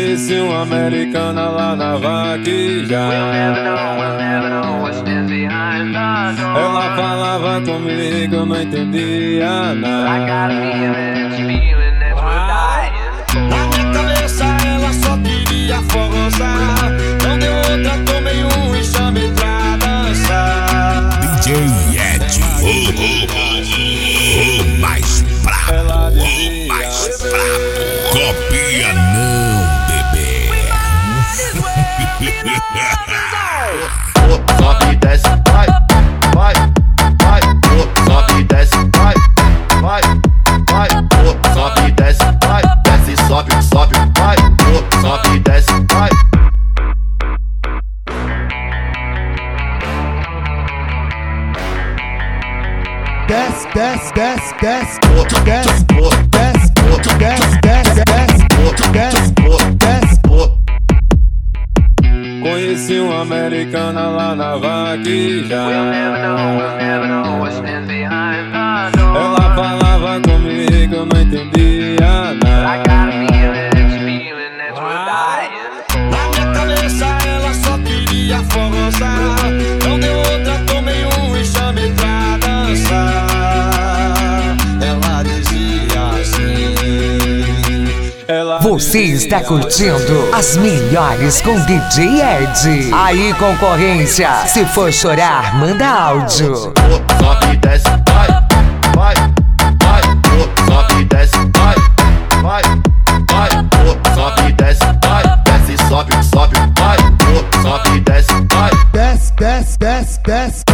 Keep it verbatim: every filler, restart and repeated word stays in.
Conheci uma americana lá na vaquejada. Ela falava comigo, eu não entendia nada. Na minha cabeça ela só queria forrosar. Não deu outra, tomei um e chamei pra dançar. D J Ed, o, o, o mais brabo, o mais brabo. Copia não, bebê. Sobe e desce, vai, vai, vai. Sobe e desce, vai, vai, vai. Sobe e desce, vai, desce, sobe, sobe, vai. Sobe e desce, vai. Desce, desce, desce, desce, desce, desce, desce, desce, desce, desce. Conheci uma americana lá na vaquejada. Ela falava comigo, eu não entendia nada. Na minha cabeça ela só queria forrosar. Não deu outra, tomei um e chamei pra dançar. Ela dizia assim. Ela Você está curtindo as melhores com D J Ed. Aí, concorrência, se for chorar, manda áudio. Sobe e desce, vai, vai, vai. Sobe e desce, vai, vai, vai. Sobe e desce, vai, desce, sobe, sobe, vai. Sobe e desce, vai. Desce, desce, desce, desce,